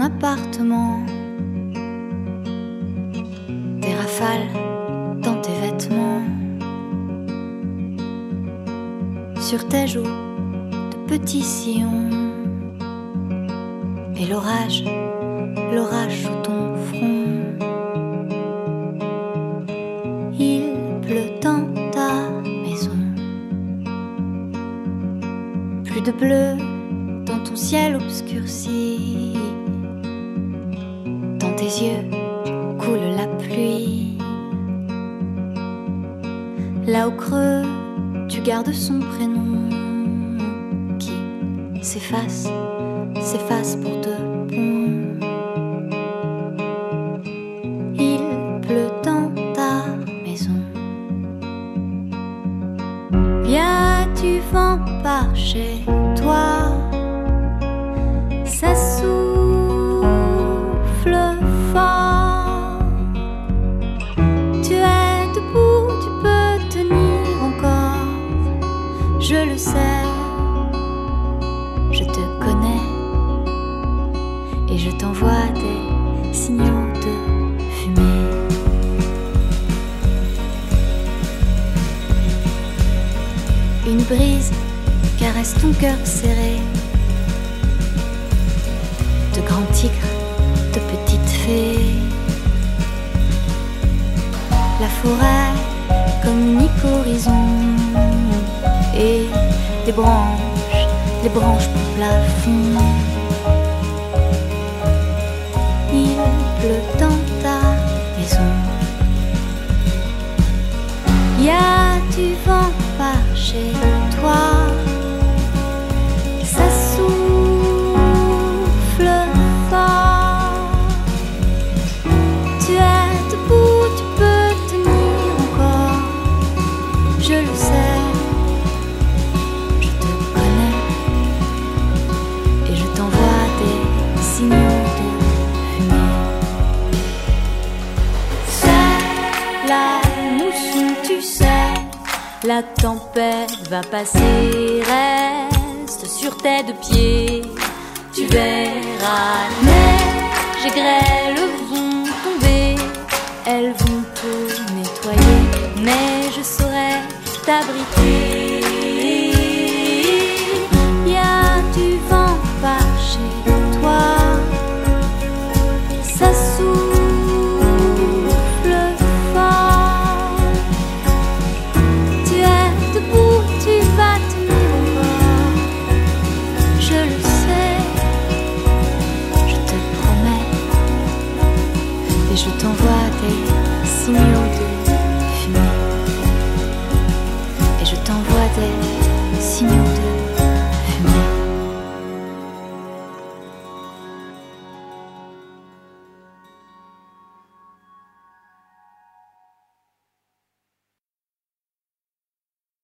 appartement, des rafales dans tes vêtements, sur tes joues de petits sillons, et l'orage sous ton front. Il pleut dans ta maison, plus de bleu dans ton ciel obscurci, dans tes yeux coule la pluie. Là au creux, tu gardes son prénom qui s'efface pour de bon. Il pleut dans ta maison. Y a du vent par chez toi, ça souffle fort. Tu es debout, tu peux tenir encore. Je le sais, je te connais et je t'envoie des signaux de fumée. Une brise caresse ton cœur serré, de grands tigres, de petites fées. La forêt communique horizon et les branches pour plafond. Il pleut dans ta maison. Y a du vent par chez toi, ça souffle fort. Tu es debout, tu peux tenir encore. Je le sais, je te connais et je t'envoie des signaux de fumée. C'est la mousson, tu sais, la tempête va passer, reste sur tes deux pieds. Tu verras, neige et grêle vont tomber, elles vont tout nettoyer, mais je saurai t'abriter.